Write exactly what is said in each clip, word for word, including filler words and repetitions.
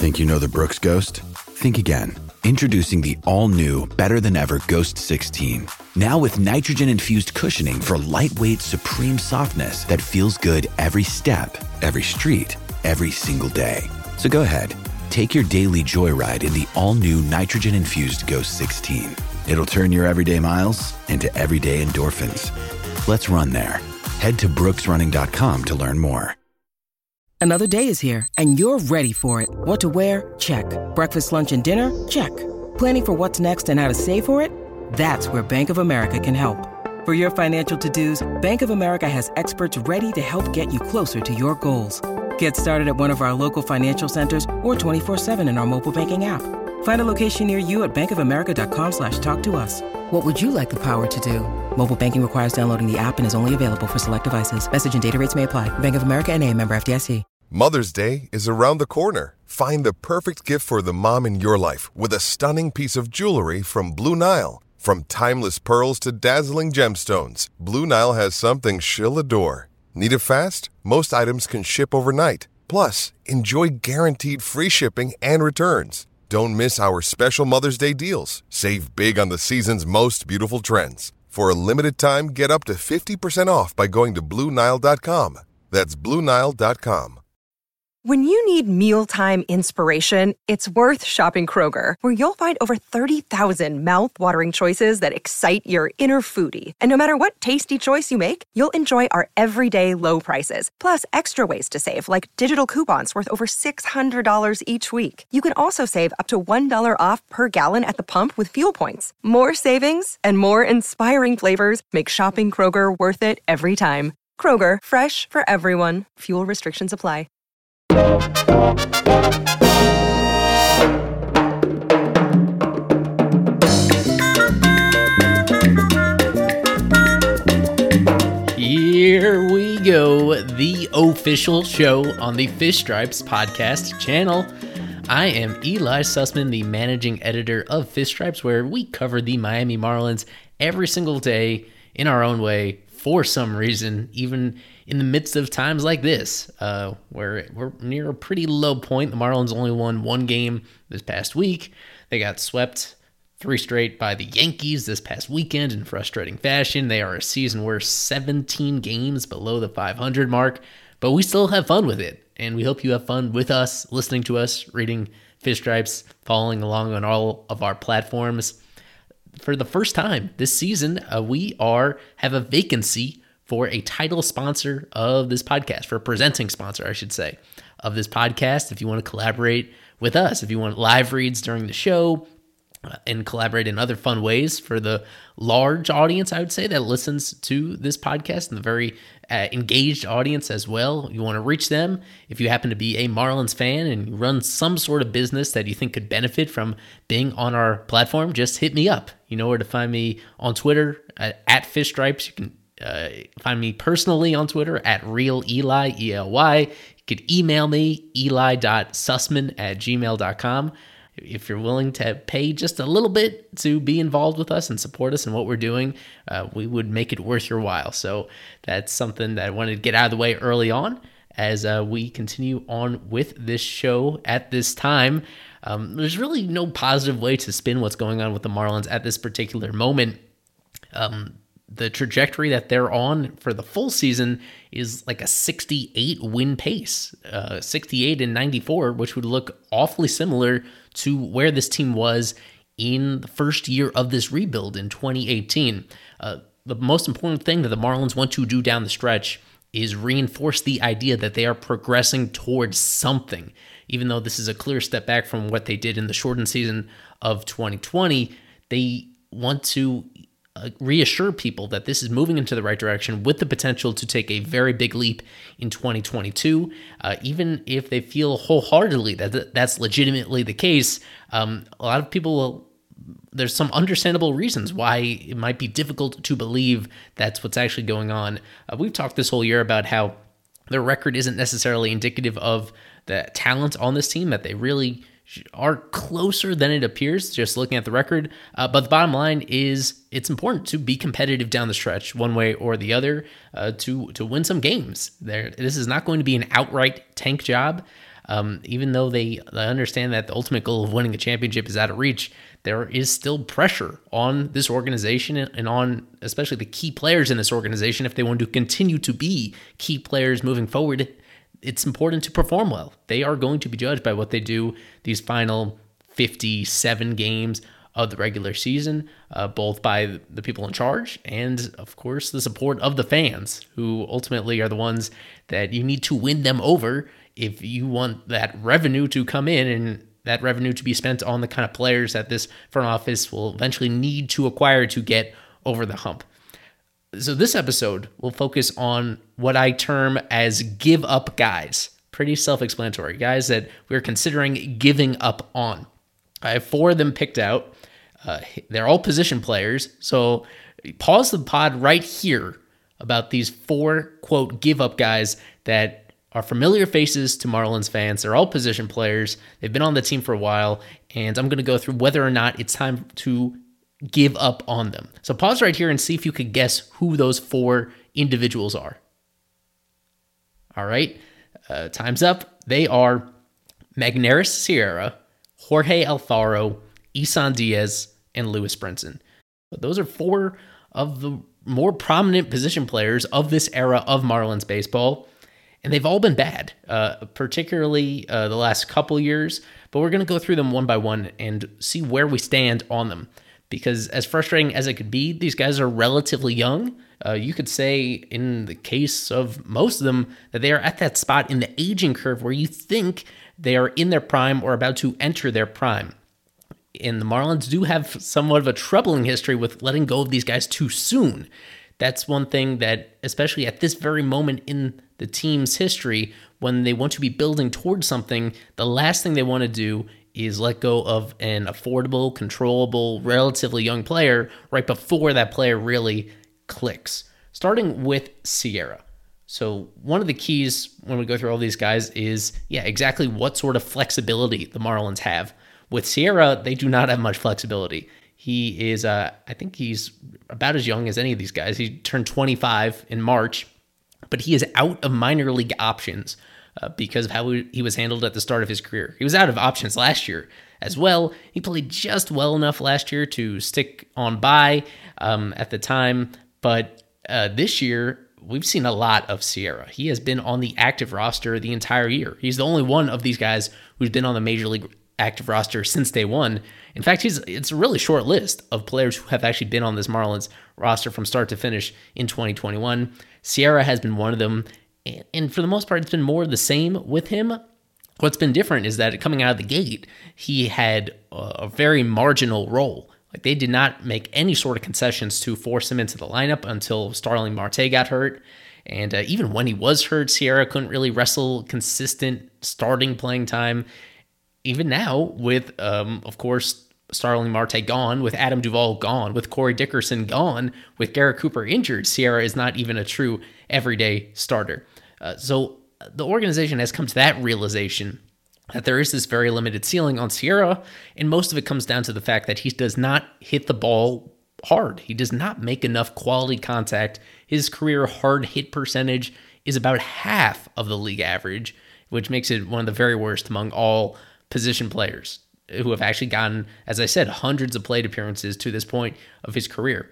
Think you know the Brooks Ghost? Think again. Introducing the all-new, better-than-ever Ghost sixteen. Now with nitrogen-infused cushioning for lightweight, supreme softness that feels good every step, every street, every single day. So go ahead, take your daily joyride in the all-new nitrogen-infused Ghost sixteen. It'll turn your everyday miles into everyday endorphins. Let's run there. Head to brooks running dot com to learn more. Another day is here, and you're ready for it. What to wear? Check. Breakfast, lunch, and dinner? Check. Planning for what's next and how to save for it? That's where Bank of America can help. For your financial to-dos, Bank of America has experts ready to help get you closer to your goals. Get started at one of our local financial centers or twenty-four seven in our mobile banking app. Find a location near you at bankofamerica.com slash talk to us. What would you like the power to do? Mobile banking requires downloading the app and is only available for select devices. Message and data rates may apply. Bank of America N A, member F D I C. Mother's Day is around the corner. Find the perfect gift for the mom in your life with a stunning piece of jewelry from Blue Nile. From timeless pearls to dazzling gemstones, Blue Nile has something she'll adore. Need it fast? Most items can ship overnight. Plus, enjoy guaranteed free shipping and returns. Don't miss our special Mother's Day deals. Save big on the season's most beautiful trends. For a limited time, get up to fifty percent off by going to blue nile dot com. That's blue nile dot com. When you need mealtime inspiration, it's worth shopping Kroger, where you'll find over thirty thousand mouth-watering choices that excite your inner foodie. And no matter what tasty choice you make, you'll enjoy our everyday low prices, plus extra ways to save, like digital coupons worth over six hundred dollars each week. You can also save up to one dollar off per gallon at the pump with fuel points. More savings and more inspiring flavors make shopping Kroger worth it every time. Kroger, fresh for everyone. Fuel restrictions apply. Here we go, the official show on the Fish Stripes podcast channel. I am Eli Sussman, the managing editor of Fish Stripes, where we cover the Miami Marlins every single day in our own way for some reason, even in the midst of times like this, uh, where we're near a pretty low point. The Marlins only won one game this past week. They got swept three straight by the Yankees this past weekend in frustrating fashion. They are a season worst seventeen games below the five hundred mark, but we still have fun with it. And we hope you have fun with us, listening to us, reading Fish Stripes, following along on all of our platforms. For the first time this season, uh, we are have a vacancy for a title sponsor of this podcast, for a presenting sponsor, I should say, of this podcast. If you want to collaborate with us, if you want live reads during the show, uh, and collaborate in other fun ways for the large audience, I would say, that listens to this podcast, and the very uh, engaged audience as well. You want to reach them. If you happen to be a Marlins fan and you run some sort of business that you think could benefit from being on our platform, just hit me up. You know where to find me on Twitter, uh, at Fish Stripes. You can Uh, find me personally on Twitter at RealEli, E L Y. You could email me, eli dot sussman at gmail dot com. If you're willing to pay just a little bit to be involved with us and support us in what we're doing, uh, we would make it worth your while. So that's something that I wanted to get out of the way early on as uh, we continue on with this show at this time. Um, there's really no positive way to spin what's going on with the Marlins at this particular moment. Um, The trajectory that they're on for the full season is like a sixty-eight win pace, uh, sixty-eight and ninety-four, which would look awfully similar to where this team was in the first year of this rebuild in twenty eighteen. Uh, the most important thing that the Marlins want to do down the stretch is reinforce the idea that they are progressing towards something. Even though this is a clear step back from what they did in the shortened season of twenty twenty, they want to Uh, reassure people that this is moving into the right direction with the potential to take a very big leap in twenty twenty-two. Uh, even if they feel wholeheartedly that th- that's legitimately the case, um, a lot of people will, there's some understandable reasons why it might be difficult to believe that's what's actually going on. Uh, we've talked this whole year about how their record isn't necessarily indicative of the talent on this team, that they really are closer than it appears just looking at the record. Uh, but the bottom line is it's important to be competitive down the stretch one way or the other uh, to to win some games. There, this is not going to be an outright tank job. Um, even though they, they understand that the ultimate goal of winning a championship is out of reach, there is still pressure on this organization and on especially the key players in this organization. If they want to continue to be key players moving forward, it's important to perform well. They are going to be judged by what they do these final fifty-seven games of the regular season, uh, both by the people in charge and, of course, the support of the fans, who ultimately are the ones that you need to win them over if you want that revenue to come in and that revenue to be spent on the kind of players that this front office will eventually need to acquire to get over the hump. So this episode will focus on what I term as give up guys. Pretty self-explanatory. Guys that we're considering giving up on. I have four of them picked out. Uh, they're all position players. So pause the pod right here about these four, quote, give up guys that are familiar faces to Marlins fans. They're all position players. They've been on the team for a while. And I'm going to go through whether or not it's time to give up on them. So pause right here and see if you could guess who those four individuals are. All right. Uh, time's up. They are Magneuris Sierra, Jorge Alfaro, Isan Diaz, and Lewis Brinson. But those are four of the more prominent position players of this era of Marlins baseball, and they've all been bad, uh, particularly uh, the last couple years. But we're going to go through them one by one and see where we stand on them. Because as frustrating as it could be, these guys are relatively young. Uh, you could say, in the case of most of them, that they are at that spot in the aging curve where you think they are in their prime or about to enter their prime. And the Marlins do have somewhat of a troubling history with letting go of these guys too soon. That's one thing that, especially at this very moment in the team's history, when they want to be building towards something, the last thing they want to do is let go of an affordable, controllable, relatively young player right before that player really clicks. Starting with Sierra. So one of the keys when we go through all these guys is, yeah, exactly what sort of flexibility the Marlins have. With Sierra, they do not have much flexibility. He is, uh, I think he's about as young as any of these guys. He turned twenty-five in March, but he is out of minor league options uh, because of how he was handled at the start of his career. He was out of options last year as well. He played just well enough last year to stick on by um, at the time, but uh, this year, we've seen a lot of Sierra. He has been on the active roster the entire year. He's the only one of these guys who's been on the Major League active roster since day one. In fact, he's it's a really short list of players who have actually been on this Marlins roster from start to finish in twenty twenty-one. Sierra has been one of them, and for the most part, it's been more of the same with him. What's been different is that coming out of the gate, he had a very marginal role. Like, they did not make any sort of concessions to force him into the lineup until Starling Marte got hurt. And uh, even when he was hurt, Sierra couldn't really wrestle consistent starting playing time. Even now, with, um, of course, Starling Marte gone, with Adam Duvall gone, with Corey Dickerson gone, with Garrett Cooper injured, Sierra is not even a true everyday starter. Uh, so the organization has come to that realization that there is this very limited ceiling on Sierra, and most of it comes down to the fact that he does not hit the ball hard. He does not make enough quality contact. His career hard hit percentage is about half of the league average, which makes it one of the very worst among all position players who have actually gotten, as I said, hundreds of plate appearances to this point of his career.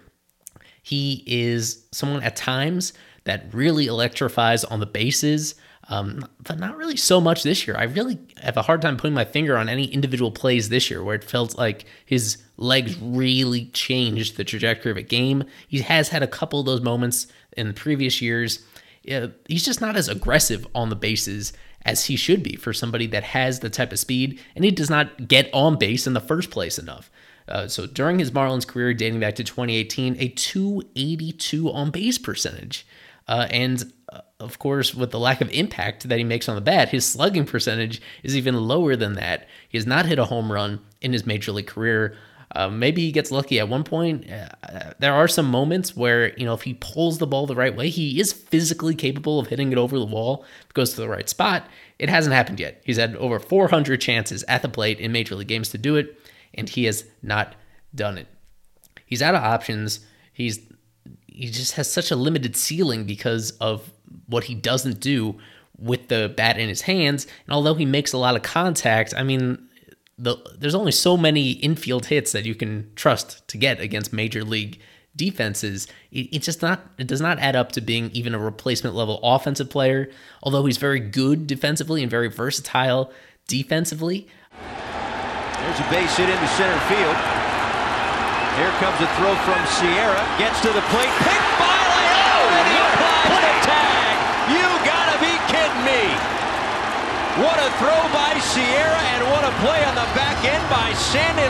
He is someone at times that really electrifies on the bases, um, but not really so much this year. I really have a hard time putting my finger on any individual plays this year where it felt like his legs really changed the trajectory of a game. He has had a couple of those moments in the previous years. Yeah, he's just not as aggressive on the bases as he should be for somebody that has the type of speed, and he does not get on base in the first place enough. Uh, so during his Marlins career, dating back to twenty eighteen, a two eighty-two on base percentage. Uh, and uh, of course, with the lack of impact that he makes on the bat, his slugging percentage is even lower than that. He has not hit a home run in his major league career. Uh, maybe he gets lucky at one point. Uh, there are some moments where, you know, if he pulls the ball the right way, he is physically capable of hitting it over the wall if it goes to the right spot. It hasn't happened yet. He's had over four hundred chances at the plate in major league games to do it, and he has not done it. He's out of options. He's he just has such a limited ceiling because of what he doesn't do with the bat in his hands. And although he makes a lot of contact, I mean, the, there's only so many infield hits that you can trust to get against major league defenses. It, it's just not, it does not add up to being even a replacement level offensive player, although he's very good defensively and very versatile defensively. There's a base hit into center field. Here comes a throw from Sierra. Gets to the plate. Picked by Leon, and he applies the tag. You gotta be kidding me. What a throw by Sierra, and what a play on the back end by Sandy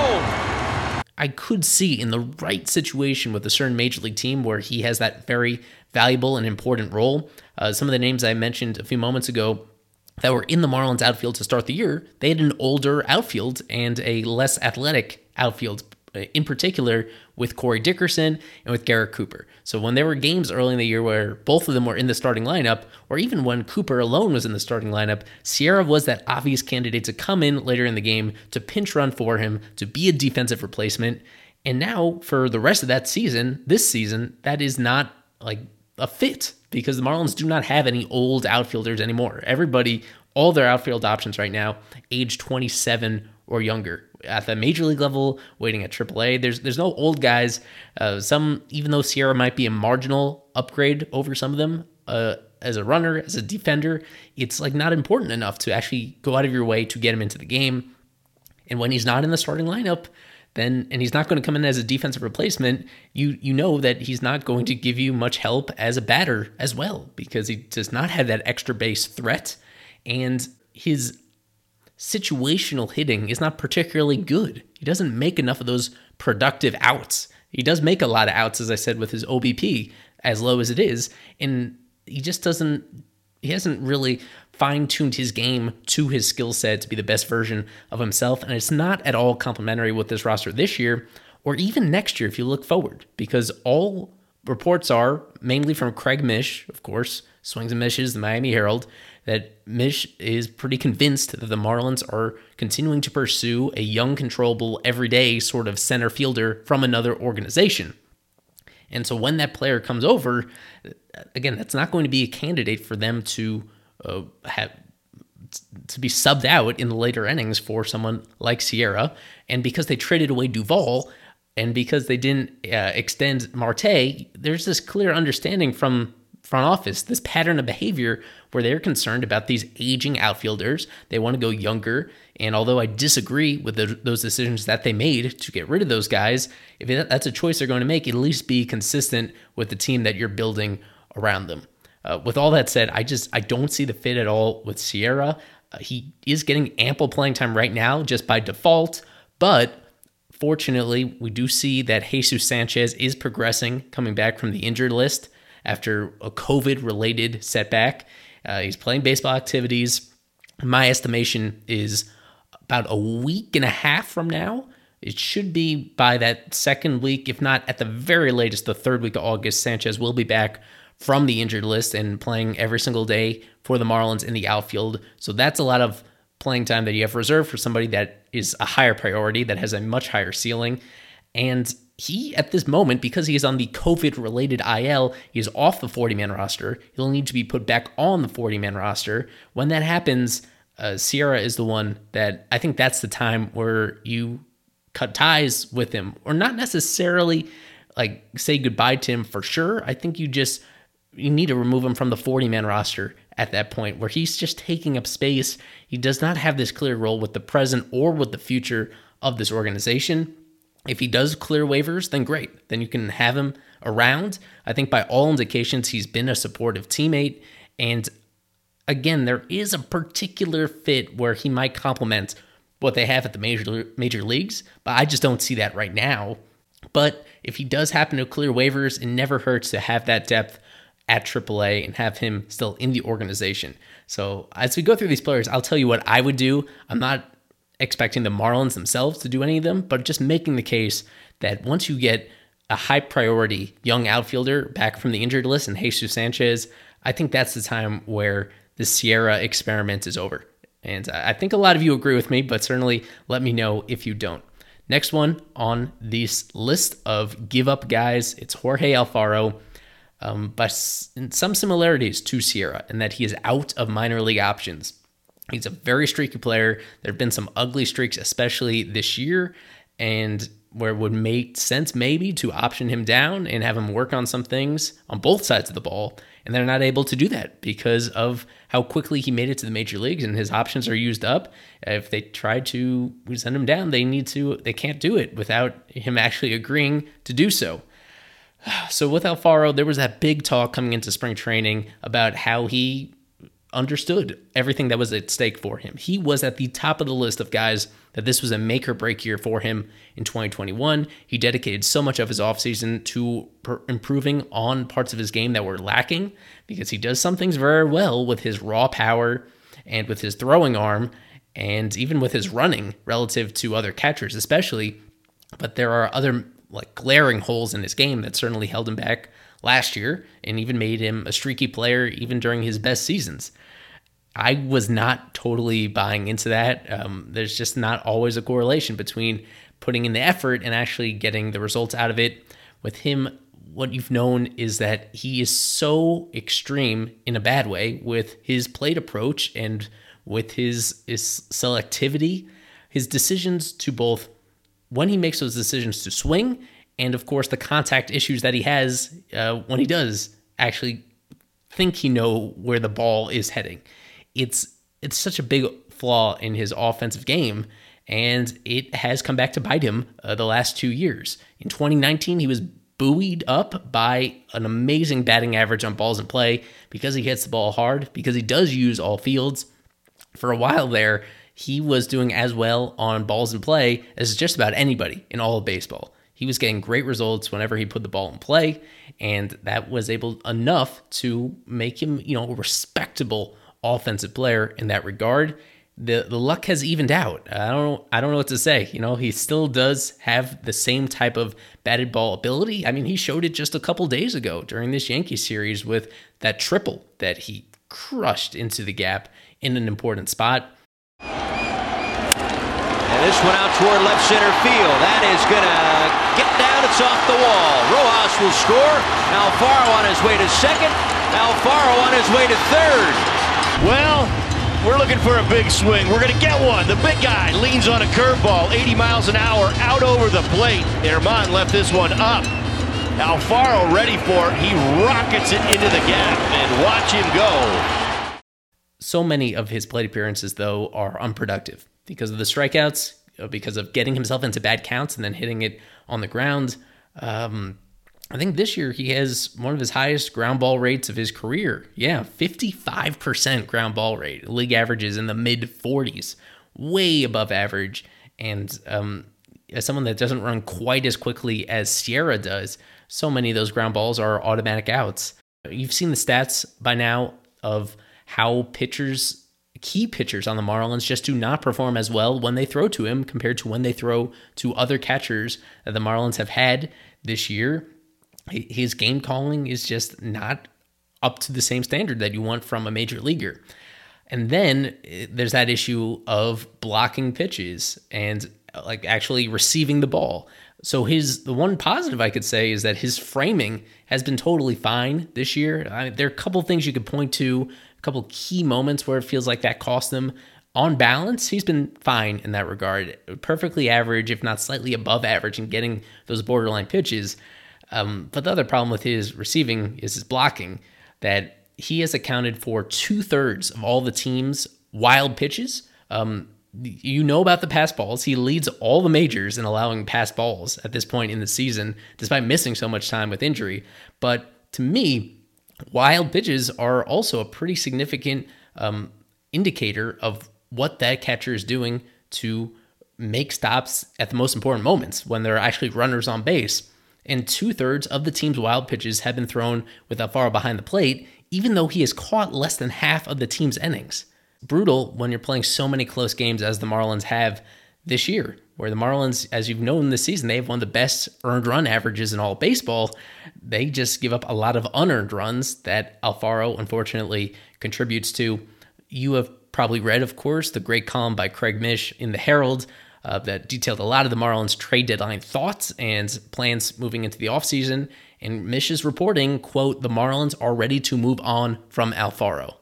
Leon. I could see in the right situation with a certain major league team where he has that very valuable and important role. Uh, some of the names I mentioned a few moments ago that were in the Marlins outfield to start the year, they had an older outfield and a less athletic outfield, in particular with Corey Dickerson and with Garrett Cooper. So when there were games early in the year where both of them were in the starting lineup, or even when Cooper alone was in the starting lineup, Sierra was that obvious candidate to come in later in the game to pinch run for him, to be a defensive replacement. And now for the rest of that season, this season, that is not like a fit, because the Marlins do not have any old outfielders anymore. Everybody, all their outfield options right now, age twenty-seven or younger. At the major league level, waiting at triple A, there's there's no old guys. Uh, some, even though Sierra might be a marginal upgrade over some of them, uh, as a runner, as a defender, it's like not important enough to actually go out of your way to get him into the game. And when he's not in the starting lineup, then and he's not going to come in as a defensive replacement, you you know that he's not going to give you much help as a batter as well, because he does not have that extra base threat, and his situational hitting is not particularly good. He doesn't make enough of those productive outs. He does make a lot of outs, as I said, with his O B P as low as it is, and he just doesn't, he hasn't really fine-tuned his game to his skill set to be the best version of himself, and it's not at all complementary with this roster this year, or even next year if you look forward, because all reports are, mainly from Craig Mish, of course, Swings and Mishes, the Miami Herald, that Mish is pretty convinced that the Marlins are continuing to pursue a young, controllable, everyday sort of center fielder from another organization. And so when that player comes over, again, that's not going to be a candidate for them to uh, have to be subbed out in the later innings for someone like Sierra. And because they traded away Duvall, and because they didn't uh, extend Marte, there's this clear understanding from front office, this pattern of behavior where they're concerned about these aging outfielders. They want to go younger. And although I disagree with the, those decisions that they made to get rid of those guys, if that's a choice they're going to make, at least be consistent with the team that you're building around them. Uh, with all that said, I just, I don't see the fit at all with Sierra. Uh, he is getting ample playing time right now just by default, but fortunately, we do see that Jesus Sanchez is progressing, coming back from the injured list after a COVID-related setback. Uh, he's playing baseball activities. My estimation is about a week and a half from now. It should be by that second week, if not at the very latest, the third week of August, Sanchez will be back from the injured list and playing every single day for the Marlins in the outfield. So that's a lot of playing time that you have reserved for somebody that is a higher priority, that has a much higher ceiling. And he, at this moment, because he is on the COVID-related I L, he is off the forty-man roster. He'll need to be put back on the forty-man roster. When that happens, uh, Sierra is the one that I think that's the time where you cut ties with him, or not necessarily like say goodbye to him for sure. I think you just you need to remove him from the forty-man roster at that point, where he's just taking up space. He does not have this clear role with the present or with the future of this organization. If he does clear waivers, then great. Then you can have him around. I think by all indications, he's been a supportive teammate. And again, there is a particular fit where he might complement what they have at the major major leagues, but I just don't see that right now. But if he does happen to clear waivers, it never hurts to have that depth at triple A and have him still in the organization. So as we go through these players, I'll tell you what I would do. I'm not expecting the Marlins themselves to do any of them, but just making the case that once you get a high priority young outfielder back from the injured list and Jesus Sanchez, I think that's the time where the Sierra experiment is over. And I think a lot of you agree with me, but certainly let me know if you don't. Next one on this list of give up guys, it's Jorge Alfaro. um, but some similarities to Sierra in that he is out of minor league options. He's a very streaky player. There have been some ugly streaks, especially this year, and where it would make sense maybe to option him down and have him work on some things on both sides of the ball. And they're not able to do that because of how quickly he made it to the major leagues and his options are used up. If they try to send him down, they need to, they can't do it without him actually agreeing to do so. So with Alfaro, there was that big talk coming into spring training about how he understood everything that was at stake for him. He was at the top of the list of guys that this was a make or break year for him in twenty twenty-one. He dedicated so much of his offseason to per- improving on parts of his game that were lacking, because he does some things very well with his raw power and with his throwing arm and even with his running relative to other catchers especially. But there are other like glaring holes in his game that certainly held him back last year and even made him a streaky player even during his best seasons. I was not totally buying into that. Um, there's just not always a correlation between putting in the effort and actually getting the results out of it. With him, what you've known is that he is so extreme in a bad way with his plate approach and with his, his selectivity, his decisions to both when he makes those decisions to swing and, of course, the contact issues that he has uh, when he does actually think he know where the ball is heading. It's it's such a big flaw in his offensive game, and it has come back to bite him uh, the last two years. In twenty nineteen, he was buoyed up by an amazing batting average on balls in play because he hits the ball hard, because he does use all fields. For a while there, he was doing as well on balls in play as just about anybody in all of baseball. He was getting great results whenever he put the ball in play, and that was able enough to make him, you know, a respectable offensive player in that regard. The the luck has evened out. I don't I don't know what to say. You know, he still does have the same type of batted ball ability. I mean, he showed it just a couple days ago during this Yankees series with that triple that he crushed into the gap in an important spot. And this one out toward left center field. That is going to get down. It's off the wall. Rojas will score. Alfaro on his way to second. Alfaro on his way to third. Well, we're looking for a big swing. We're going to get one. The big guy leans on a curveball, eighty miles an hour, out over the plate. Germán left this one up. Alfaro ready for it. He rockets it into the gap, and watch him go. So many of his plate appearances, though, are unproductive because of the strikeouts, because of getting himself into bad counts and then hitting it on the ground. Um, I think this year he has one of his highest ground ball rates of his career. Yeah, fifty-five percent ground ball rate. League averages in the mid forties, way above average. And um, as someone that doesn't run quite as quickly as Sierra does, so many of those ground balls are automatic outs. You've seen the stats by now of how pitchers, key pitchers on the Marlins just do not perform as well when they throw to him compared to when they throw to other catchers that the Marlins have had this year. His game calling is just not up to the same standard that you want from a major leaguer. And then there's that issue of blocking pitches and like actually receiving the ball. So his the one positive I could say is that his framing has been totally fine this year. I, there are a couple things you could point to, a couple key moments where it feels like that cost him. On balance, he's been fine in that regard. Perfectly average, if not slightly above average in getting those borderline pitches. Um, but the other problem with his receiving is his blocking, that he has accounted for two-thirds of all the team's wild pitches. Um, you know about the pass balls. He leads all the majors in allowing pass balls at this point in the season, despite missing so much time with injury. But to me, wild pitches are also a pretty significant um, indicator of what that catcher is doing to make stops at the most important moments when there are actually runners on base. And two-thirds of the team's wild pitches have been thrown with Alfaro behind the plate, even though he has caught less than half of the team's innings. Brutal when you're playing so many close games as the Marlins have this year, where the Marlins, as you've known this season, they have one of the best earned run averages in all of baseball. They just give up a lot of unearned runs that Alfaro, unfortunately, contributes to. You have probably read, of course, the great column by Craig Mish in the Herald uh, that detailed a lot of the Marlins trade deadline thoughts and plans moving into the offseason. And Mish is reporting, quote, the Marlins are ready to move on from Alfaro.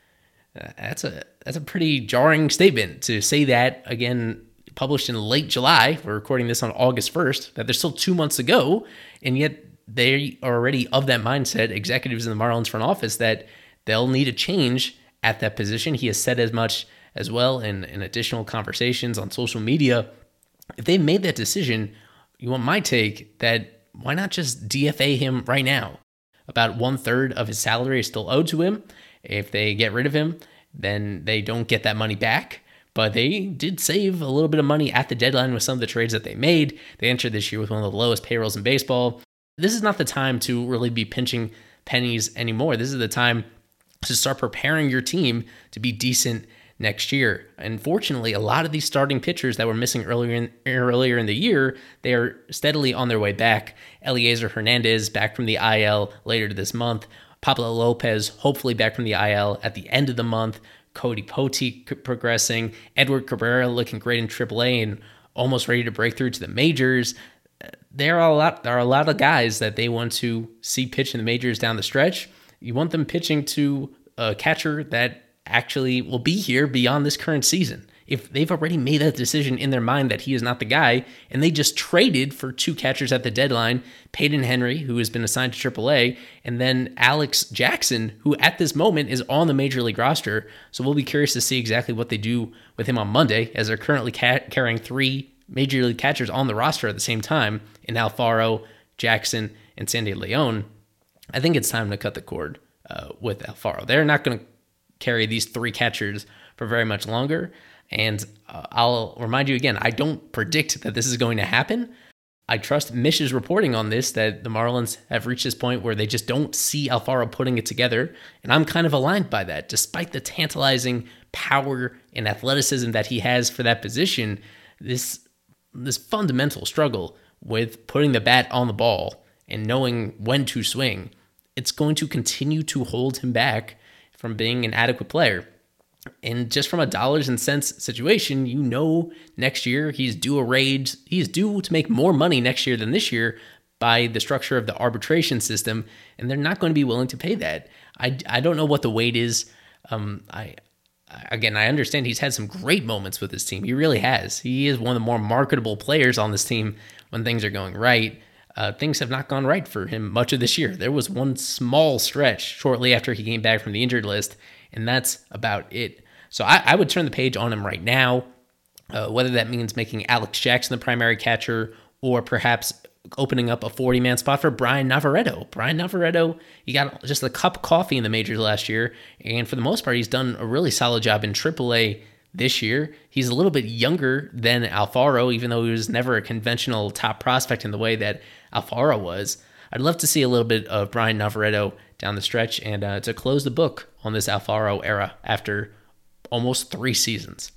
Uh, that's a that's a pretty jarring statement to say that, again, published in late July. We're recording this on August first, that there's still two months to go, and yet they are already of that mindset, executives in the Marlins front office, that they'll need a change at that position. He has said as much as well in, in additional conversations on social media. If they made that decision, you want my take that why not just D F A him right now? About one third of his salary is still owed to him. If they get rid of him, then they don't get that money back. But they did save a little bit of money at the deadline with some of the trades that they made. They entered this year with one of the lowest payrolls in baseball. This is not the time to really be pinching pennies anymore. This is the time to start preparing your team to be decent next year. Unfortunately, a lot of these starting pitchers that were missing earlier in, earlier in the year, they are steadily on their way back. Eliezer Hernandez back from the I L later this month. Pablo Lopez hopefully back from the I L at the end of the month. Cody Poteet progressing. Edward Cabrera looking great in triple A and almost ready to break through to the majors. There are a lot. There are a lot of guys that they want to see pitch in the majors down the stretch. You want them pitching to a catcher that actually will be here beyond this current season. If they've already made that decision in their mind that he is not the guy, and they just traded for two catchers at the deadline, Peyton Henry, who has been assigned to triple A, and then Alex Jackson, who at this moment is on the Major League roster. So we'll be curious to see exactly what they do with him on Monday, as they're currently ca- carrying three Major League catchers on the roster at the same time in Alfaro, Jackson, and Sandy Leon. I think it's time to cut the cord uh, with Alfaro. They're not going to carry these three catchers for very much longer. And uh, I'll remind you again, I don't predict that this is going to happen. I trust Mish's reporting on this, that the Marlins have reached this point where they just don't see Alfaro putting it together. And I'm kind of aligned by that. Despite the tantalizing power and athleticism that he has for that position, this this fundamental struggle with putting the bat on the ball and knowing when to swing, it's going to continue to hold him back from being an adequate player. And just from a dollars and cents situation, you know next year he's due a raise. He's due to make more money next year than this year by the structure of the arbitration system, and they're not going to be willing to pay that. I, I don't know what the weight is. Um, I Again, I understand he's had some great moments with his team. He really has. He is one of the more marketable players on this team when things are going right. Uh, things have not gone right for him much of this year. There was one small stretch shortly after he came back from the injured list, and that's about it. So I, I would turn the page on him right now, uh, whether that means making Alex Jackson the primary catcher or perhaps opening up a forty-man spot for Brian Navarreto. Brian Navarreto, he got just a cup of coffee in the majors last year, and for the most part, he's done a really solid job in triple A this year. He's a little bit younger than Alfaro, even though he was never a conventional top prospect in the way that Alfaro was. I'd love to see a little bit of Brian Navarreto down the stretch and uh, to close the book on this Alfaro era after almost three seasons.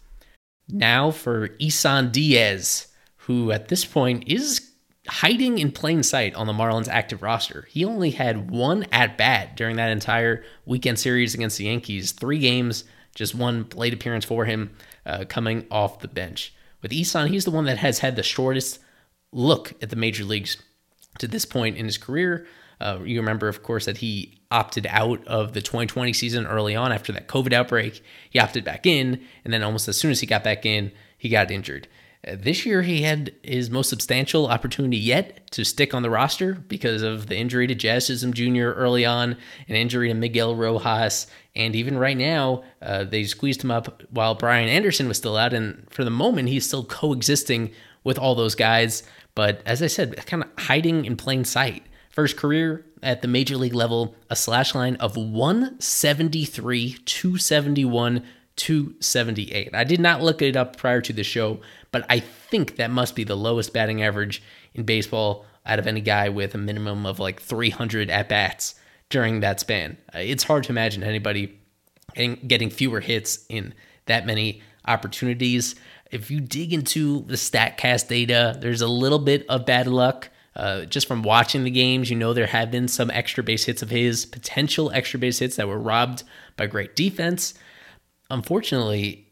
Now for Isan Diaz, who at this point is hiding in plain sight on the Marlins active roster. He only had one at-bat during that entire weekend series against the Yankees. Three games, just one plate appearance for him uh, coming off the bench. With Isan, he's the one that has had the shortest look at the major leagues to this point in his career. Uh, you remember, of course, that he opted out of the twenty twenty season early on after that COVID outbreak. He opted back in, and then almost as soon as he got back in, he got injured. Uh, this year, he had his most substantial opportunity yet to stick on the roster because of the injury to Jazz Chisholm Junior early on, an injury to Miguel Rojas, and even right now, uh, they squeezed him up while Brian Anderson was still out, and for the moment, he's still coexisting with all those guys, but as I said, kind of hiding in plain sight. First career at the major league level, a slash line of one seventy-three, two seventy-one, two seventy-eight. I did not look it up prior to the show, but I think that must be the lowest batting average in baseball out of any guy with a minimum of like three hundred at-bats during that span. It's hard to imagine anybody getting fewer hits in that many opportunities. If you dig into the StatCast data, there's a little bit of bad luck. Uh, just from watching the games, you know there have been some extra base hits of his, potential extra base hits that were robbed by great defense. Unfortunately,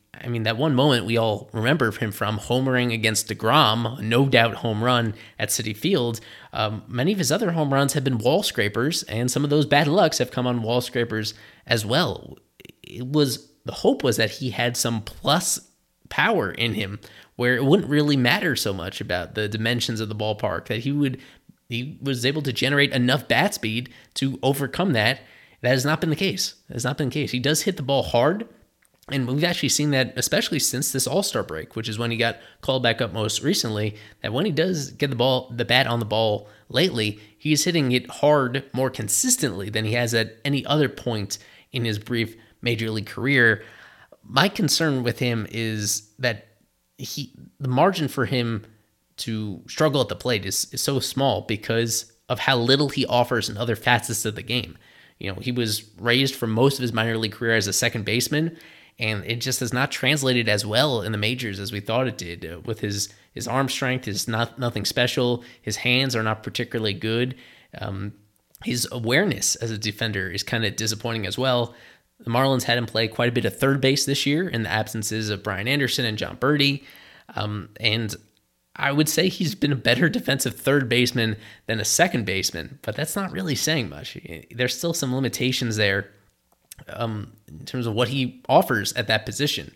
I mean, that one moment we all remember him from, homering against DeGrom, no doubt home run at Citi Field. Um, many of his other home runs have been wall scrapers, and some of those bad lucks have come on wall scrapers as well. It was the hope was that he had some plus power in him where it wouldn't really matter so much about the dimensions of the ballpark, that he would he was able to generate enough bat speed to overcome that. That has not been the case. That has not been the case. He does hit the ball hard, and we've actually seen that, especially since this All-Star break, which is when he got called back up most recently, that when he does get the ball, the bat on the ball lately, he's hitting it hard more consistently than he has at any other point in his brief major league career. My concern with him is that he the margin for him to struggle at the plate is, is so small because of how little he offers in other facets of the game. You know, he was raised for most of his minor league career as a second baseman, and it just has not translated as well in the majors as we thought it did. Uh, with his his arm strength is not nothing special. His hands are not particularly good. Um, his awareness as a defender is kind of disappointing as well. The Marlins had him play quite a bit of third base this year in the absences of Brian Anderson and John Birdie. Um, and I would say he's been a better defensive third baseman than a second baseman, but that's not really saying much. There's still some limitations there um, in terms of what he offers at that position.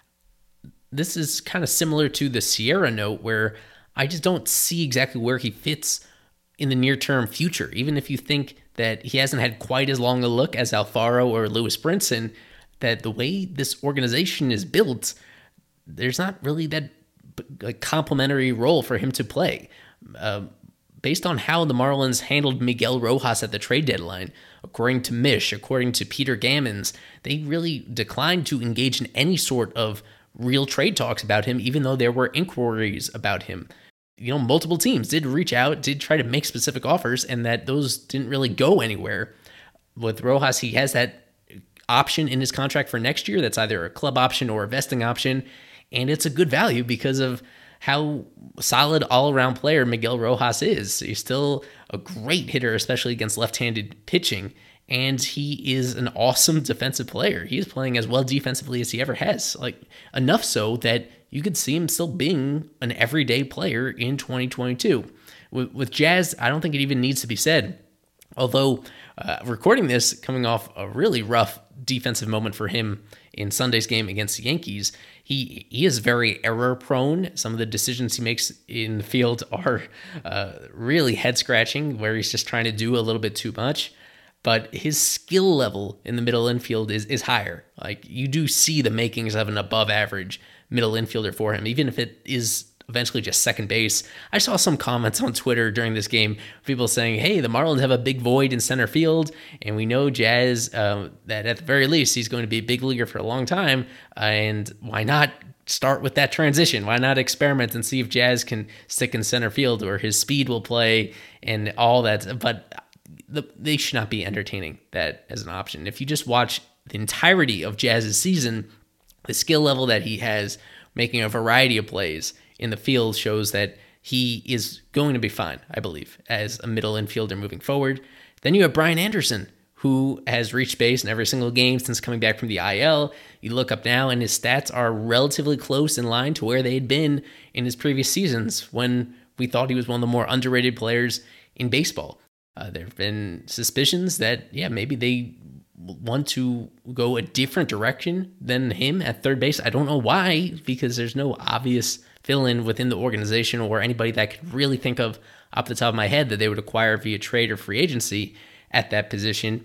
This is kind of similar to the Sierra note, where I just don't see exactly where he fits in the near-term future. Even if you think that he hasn't had quite as long a look as Alfaro or Lewis Brinson, that the way this organization is built, there's not really that like complementary role for him to play. Uh, based on how the Marlins handled Miguel Rojas at the trade deadline, according to Mish, according to Peter Gammons, they really declined to engage in any sort of real trade talks about him, even though there were inquiries about him. You know, multiple teams did reach out, did try to make specific offers, and that those didn't really go anywhere. With Rojas, he has that option in his contract for next year that's either a club option or a vesting option, and it's a good value because of how solid all-around player Miguel Rojas is. He's still a great hitter, especially against left-handed pitching, and he is an awesome defensive player. He is playing as well defensively as he ever has, like enough so that you could see him still being an everyday player in twenty twenty-two. With, with Jazz, I don't think it even needs to be said. Although, uh, recording this coming off a really rough defensive moment for him in Sunday's game against the Yankees, he he is very error-prone. Some of the decisions he makes in the field are uh, really head-scratching, where he's just trying to do a little bit too much. But his skill level in the middle infield is is higher. Like, you do see the makings of an above-average middle infielder for him, even if it is eventually just second base. I saw some comments on Twitter during this game, people saying, hey, the Marlins have a big void in center field, and we know Jazz, uh, that at the very least, he's going to be a big leaguer for a long time, uh, and why not start with that transition? Why not experiment and see if Jazz can stick in center field, or his speed will play, and all that. But the, they should not be entertaining that as an option. If you just watch the entirety of Jazz's season, the skill level that he has making a variety of plays in the field shows that he is going to be fine, I believe, as a middle infielder moving forward. Then you have Brian Anderson, who has reached base in every single game since coming back from the I L. You look up now, and his stats are relatively close in line to where they had been in his previous seasons when we thought he was one of the more underrated players in baseball. Uh, there have been suspicions that, yeah, maybe they want to go a different direction than him at third base. I don't know why, because there's no obvious fill-in within the organization or anybody that I could really think of off the top of my head that they would acquire via trade or free agency at that position.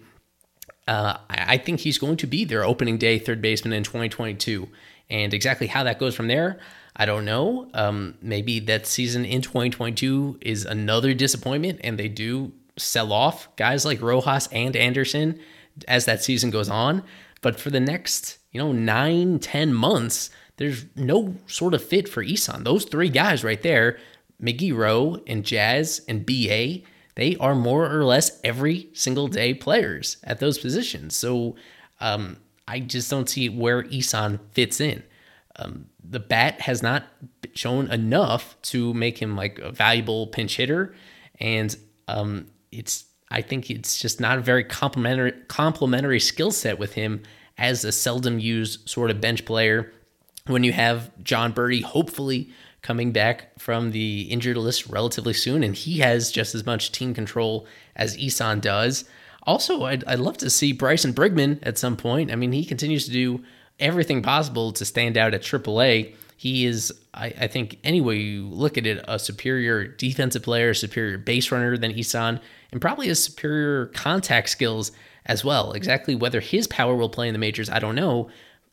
Uh, I think he's going to be their opening day third baseman in twenty twenty-two. And exactly how that goes from there, I don't know. Um, maybe that season in twenty twenty-two is another disappointment, and they do sell off guys like Rojas and Anderson as that season goes on. But for the next, you know, nine, ten months, there's no sort of fit for Isan. Those three guys right there, Miggy Rowe and Jazz and B A, they are more or less every single day players at those positions. So um, I just don't see where Isan fits in. Um, the bat has not shown enough to make him like a valuable pinch hitter. And um, it's, I think it's just not a very complementary complementary skill set with him as a seldom used sort of bench player when you have John Birdie hopefully coming back from the injured list relatively soon, and he has just as much team control as Isan does. Also, I'd, I'd love to see Bryson Brigman at some point. I mean, he continues to do everything possible to stand out at triple A. He is, I, I think, any way you look at it, a superior defensive player, a superior base runner than Isan, and probably a superior contact skills as well. Exactly whether his power will play in the majors, I don't know.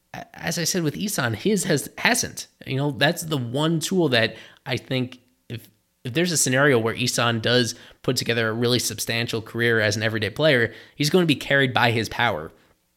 As I said with Isan, his has hasn't. You know, that's the one tool that I think if if there's a scenario where Isan does put together a really substantial career as an everyday player, he's going to be carried by his power.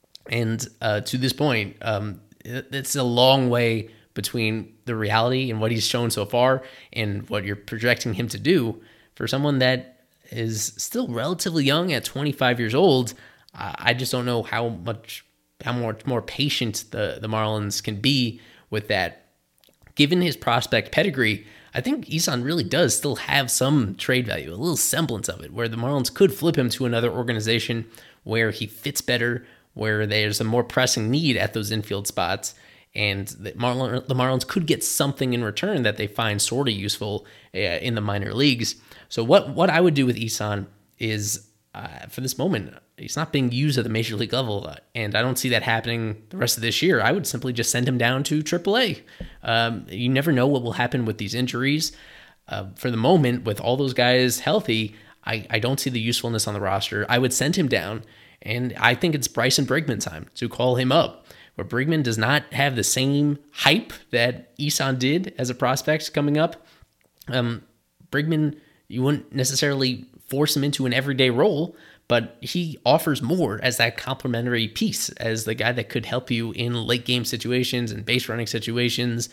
And uh, to this point, um, it's a long way between the reality and what he's shown so far and what you're projecting him to do. For someone that is still relatively young at twenty-five years old, I just don't know how much how much more patient the, the Marlins can be with that. Given his prospect pedigree, I think Isan really does still have some trade value, a little semblance of it, where the Marlins could flip him to another organization where he fits better, where there's a more pressing need at those infield spots, and the, Marlin, the Marlins could get something in return that they find sort of useful uh, in the minor leagues. So what, what I would do with Isan is, uh, for this moment, he's not being used at the major league level, and I don't see that happening the rest of this year. I would simply just send him down to triple A. Um, you never know what will happen with these injuries. Uh, for the moment, with all those guys healthy, I, I don't see the usefulness on the roster. I would send him down, and I think it's Bryson Brigman time to call him up, where Brigman does not have the same hype that Isan did as a prospect coming up. Um, Brigman, you wouldn't necessarily force him into an everyday role, but he offers more as that complementary piece, as the guy that could help you in late game situations and base running situations,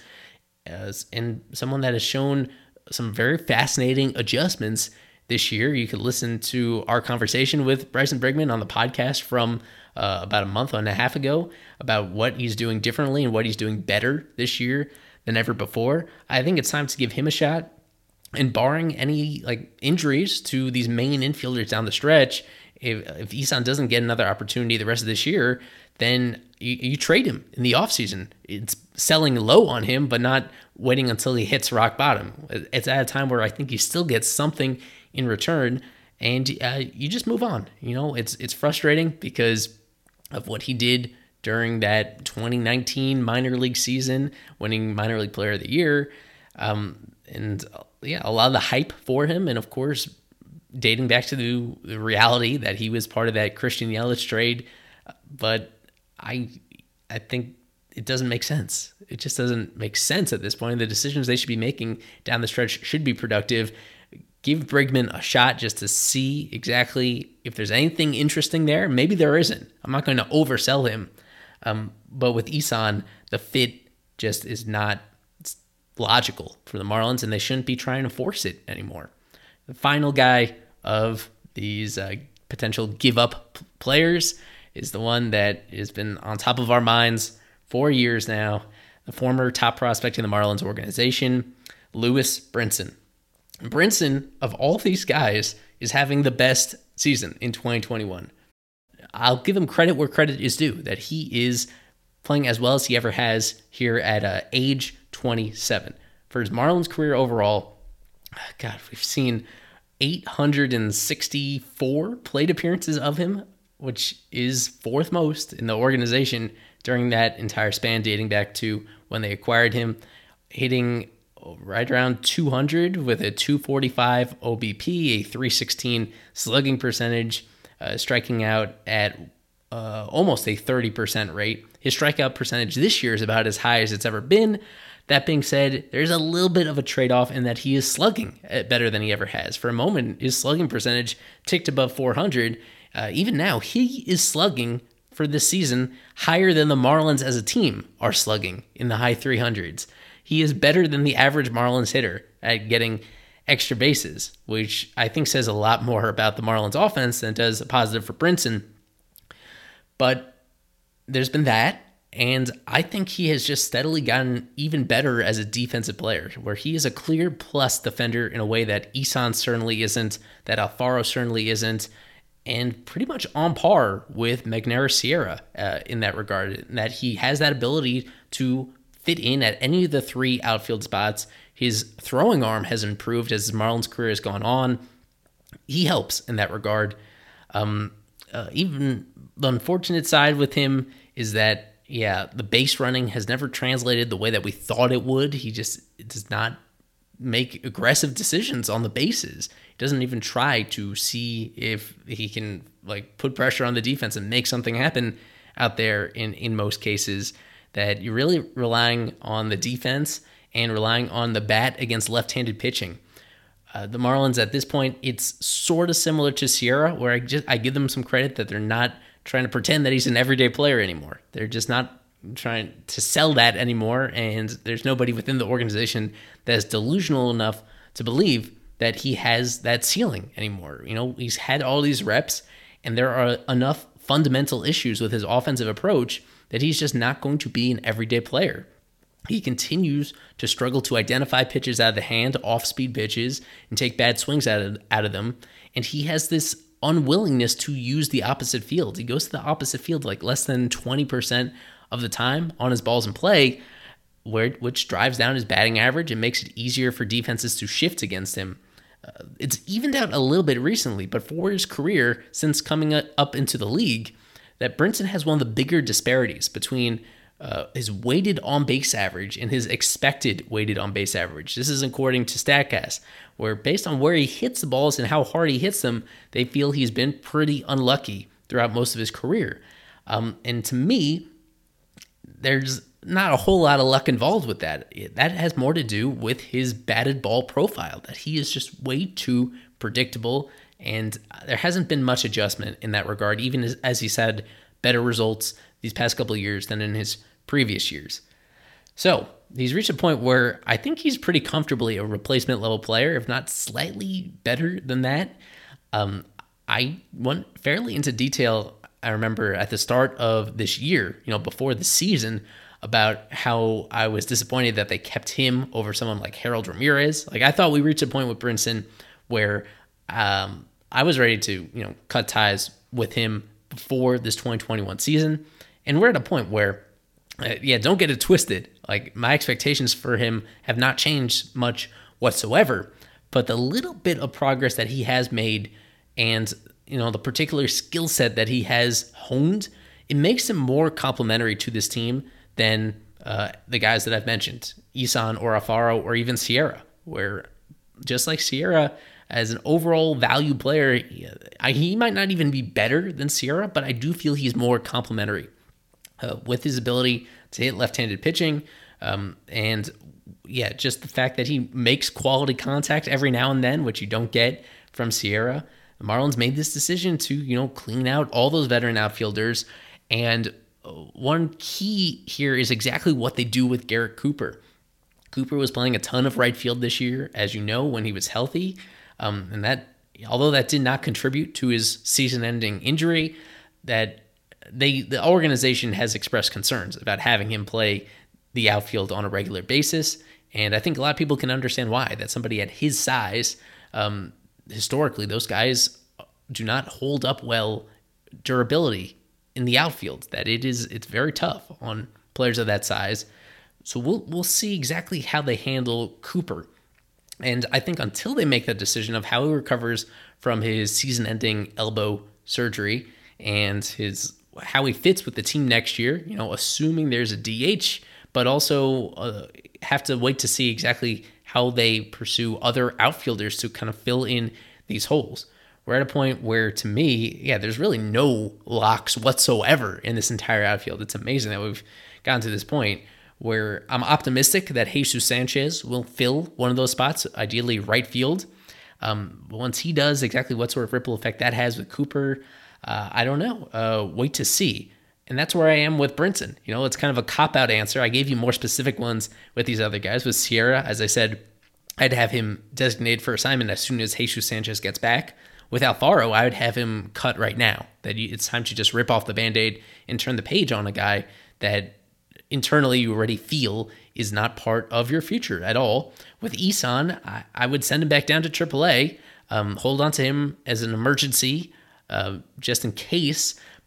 as, and someone that has shown some very fascinating adjustments this year. You could listen to our conversation with Bryson Brigman on the podcast from uh, about a month and a half ago about what he's doing differently and what he's doing better this year than ever before. I think it's time to give him a shot. And barring any like injuries to these main infielders down the stretch, if, if Isan doesn't get another opportunity the rest of this year, then you, you trade him in the offseason. It's selling low on him, but not waiting until he hits rock bottom. It's at a time where I think he still gets something in return, and uh, you just move on. You know, it's it's frustrating because of what he did during that twenty nineteen minor league season, winning minor league player of the year. Um, and yeah, a lot of the hype for him, and of course, dating back to the, the reality that he was part of that Christian Yelich trade. But I, I think it doesn't make sense. It just doesn't make sense at this point. The decisions they should be making down the stretch should be productive. Give Brigman a shot just to see exactly if there's anything interesting there. Maybe there isn't. I'm not going to oversell him. Um, but with Isan, the fit just is not logical for the Marlins, and they shouldn't be trying to force it anymore. The final guy of these uh, potential give-up p- players is the one that has been on top of our minds for years now, the former top prospect in the Marlins organization, Lewis Brinson. Brinson, of all these guys, is having the best season in twenty twenty-one. I'll give him credit where credit is due, that he is playing as well as he ever has here at uh, age twenty-seven. For his Marlins career overall, God, we've seen eight hundred sixty-four plate appearances of him, which is fourth most in the organization during that entire span, dating back to when they acquired him, hitting right around two hundred with a two forty-five O B P, a three sixteen slugging percentage, uh, striking out at uh, almost a thirty percent rate. His strikeout percentage this year is about as high as it's ever been. That being said, there's a little bit of a trade-off in that he is slugging better than he ever has. For a moment, his slugging percentage ticked above four hundred. Uh, even now, he is slugging for this season higher than the Marlins as a team are slugging in the high three hundreds. He is better than the average Marlins hitter at getting extra bases, which I think says a lot more about the Marlins offense than it does a positive for Brinson. But there's been that, and I think he has just steadily gotten even better as a defensive player, where he is a clear plus defender in a way that Isan certainly isn't, that Alfaro certainly isn't, and pretty much on par with Magneuris Sierra uh, in that regard, in that he has that ability to fit in at any of the three outfield spots. His throwing arm has improved as his Marlins career has gone on. He helps in that regard. Um, uh, even the unfortunate side with him is that, yeah, the base running has never translated the way that we thought it would. He just does not make aggressive decisions on the bases. He doesn't even try to see if he can like put pressure on the defense and make something happen out there in, in most cases. That you're really relying on the defense and relying on the bat against left-handed pitching. Uh, the Marlins at this point, it's sort of similar to Sierra, where I just I give them some credit that they're not trying to pretend that he's an everyday player anymore. They're just not trying to sell that anymore, and there's nobody within the organization that is delusional enough to believe that he has that ceiling anymore. You know, he's had all these reps, and there are enough fundamental issues with his offensive approach that he's just not going to be an everyday player. He continues to struggle to identify pitches out of the hand, off-speed pitches, and take bad swings out of, out of them. And he has this unwillingness to use the opposite field. He goes to the opposite field like less than twenty percent of the time on his balls in play, where which drives down his batting average and makes it easier for defenses to shift against him. Uh, it's evened out a little bit recently, but for his career, since coming up into the league, that Brinson has one of the bigger disparities between Uh, his weighted on-base average and his expected weighted on-base average. This is according to StatCast, where based on where he hits the balls and how hard he hits them, they feel he's been pretty unlucky throughout most of his career. Um, and to me, there's not a whole lot of luck involved with that. That has more to do with his batted ball profile, that he is just way too predictable, and there hasn't been much adjustment in that regard, even as, as he's had better results these past couple of years than in his previous years. So he's reached a point where I think he's pretty comfortably a replacement level player, if not slightly better than that. Um, I went fairly into detail, I remember at the start of this year, you know, before the season, about how I was disappointed that they kept him over someone like Harold Ramirez. Like, I thought we reached a point with Brinson where um, I was ready to, you know, cut ties with him before this twenty twenty-one season. And we're at a point where, uh, yeah, don't get it twisted. Like, my expectations for him have not changed much whatsoever. But the little bit of progress that he has made and, you know, the particular skill set that he has honed, it makes him more complementary to this team than uh, the guys that I've mentioned, Isan or Alfaro or even Sierra, where just like Sierra, as an overall value player, he might not even be better than Sierra, but I do feel he's more complementary. Uh, with his ability to hit left-handed pitching, um, and yeah, just the fact that he makes quality contact every now and then, which you don't get from Sierra. The Marlins made this decision to, you know, clean out all those veteran outfielders, and one key here is exactly what they do with Garrett Cooper. Cooper was playing a ton of right field this year, as you know, when he was healthy, um, and that, although that did not contribute to his season-ending injury, that They, the organization has expressed concerns about having him play the outfield on a regular basis, and I think a lot of people can understand why. That somebody at his size, um, historically, those guys do not hold up well durability in the outfield. That it is, it's very tough on players of that size. So we'll we'll see exactly how they handle Cooper, and I think until they make that decision of how he recovers from his season-ending elbow surgery and his how he fits with the team next year, you know, assuming there's a D H, but also uh, have to wait to see exactly how they pursue other outfielders to kind of fill in these holes. We're at a point where, to me, yeah, there's really no locks whatsoever in this entire outfield. It's amazing that we've gotten to this point where I'm optimistic that Jesus Sanchez will fill one of those spots, ideally right field. Um, once he does, exactly what sort of ripple effect that has with Cooper, Uh, I don't know. Uh, wait to see. And that's where I am with Brinson. You know, it's kind of a cop-out answer. I gave you more specific ones with these other guys. With Sierra, as I said, I'd have him designated for assignment as soon as Jesus Sanchez gets back. With Alfaro, I would have him cut right now. That it's time to just rip off the Band-Aid and turn the page on a guy that internally you already feel is not part of your future at all. With Isan, I, I would send him back down to triple A, um, hold on to him as an emergency, Uh, just in case, but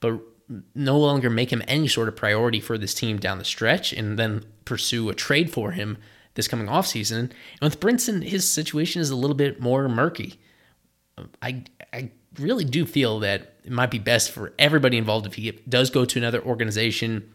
no longer make him any sort of priority for this team down the stretch and then pursue a trade for him this coming offseason. And with Brinson, his situation is a little bit more murky. I I really do feel that it might be best for everybody involved if he does go to another organization,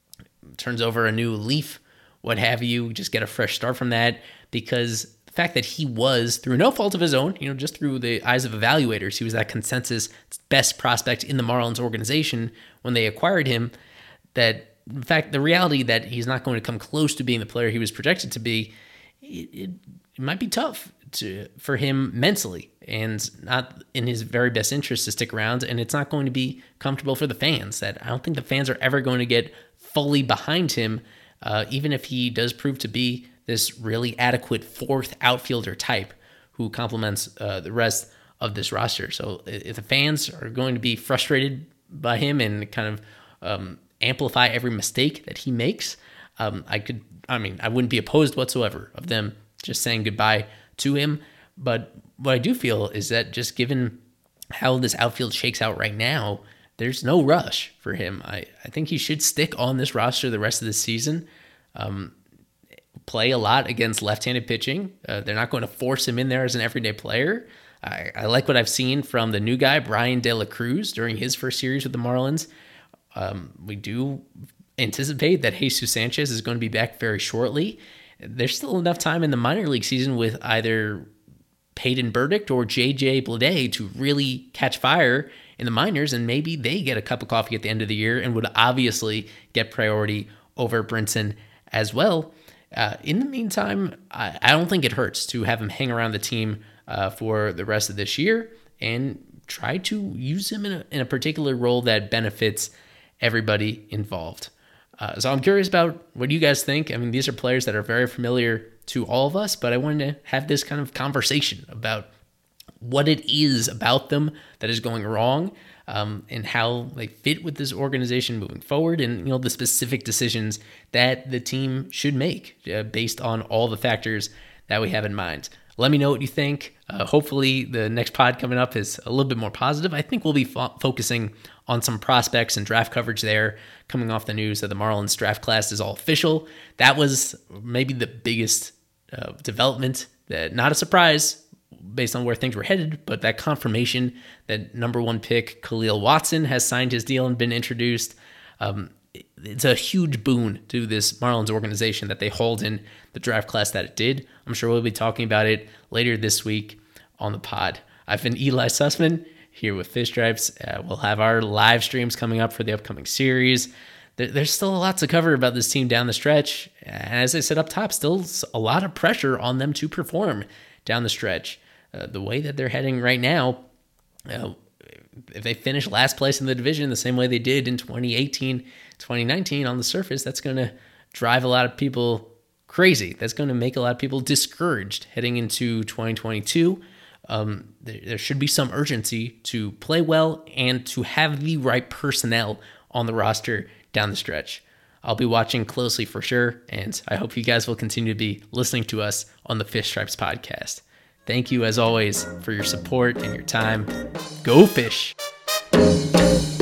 turns over a new leaf, what have you, just get a fresh start from that, because the fact that he was, through no fault of his own, you know, just through the eyes of evaluators, he was that consensus best prospect in the Marlins organization when they acquired him, that in fact, the reality that he's not going to come close to being the player he was projected to be, it, it, it might be tough to, for him mentally, and not in his very best interest to stick around, and it's not going to be comfortable for the fans. That I don't think the fans are ever going to get fully behind him, uh, even if he does prove to be this really adequate fourth outfielder type who complements uh, the rest of this roster. So if the fans are going to be frustrated by him and kind of um, amplify every mistake that he makes, um, I could, I mean, I wouldn't be opposed whatsoever of them just saying goodbye to him. But what I do feel is that just given how this outfield shakes out right now, there's no rush for him. I, I think he should stick on this roster the rest of the season, um, play a lot against left-handed pitching. Uh, they're not going to force him in there as an everyday player. I, I like what I've seen from the new guy, Brian De La Cruz, during his first series with the Marlins. Um, we do anticipate that Jesus Sanchez is going to be back very shortly. There's still enough time in the minor league season with either Peyton Burdick or J J Bleday to really catch fire in the minors, and maybe they get a cup of coffee at the end of the year and would obviously get priority over Brinson as well. Uh, in the meantime, I, I don't think it hurts to have him hang around the team uh, for the rest of this year and try to use him in a, in a particular role that benefits everybody involved. Uh, so I'm curious about what you guys think. I mean, these are players that are very familiar to all of us, but I wanted to have this kind of conversation about what it is about them that is going wrong, um, and how they fit with this organization moving forward, and you know the specific decisions that the team should make uh, based on all the factors that we have in mind. Let me know what you think. Uh, hopefully the next pod coming up is a little bit more positive. I think we'll be fo- focusing on some prospects and draft coverage there, coming off the news that the Marlins draft class is all official. That was maybe the biggest uh, development, that not a surprise based on where things were headed, but that confirmation that number one pick Khalil Watson has signed his deal and been introduced. Um, it's a huge boon to this Marlins organization that they hauled in the draft class that it did. I'm sure we'll be talking about it later this week on the pod. I've been Eli Sussman here with Fish Stripes. Uh, we'll have our live streams coming up for the upcoming series. There, there's still a lot to cover about this team down the stretch. And as I said up top, still a lot of pressure on them to perform down the stretch. Uh, the way that they're heading right now, uh, if they finish last place in the division the same way they did in twenty eighteen, twenty nineteen on the surface, that's going to drive a lot of people crazy. That's going to make a lot of people discouraged heading into twenty twenty-two. Um, there, there should be some urgency to play well and to have the right personnel on the roster down the stretch. I'll be watching closely for sure, and I hope you guys will continue to be listening to us on the Fish Stripes podcast. Thank you, as always, for your support and your time. Go Fish!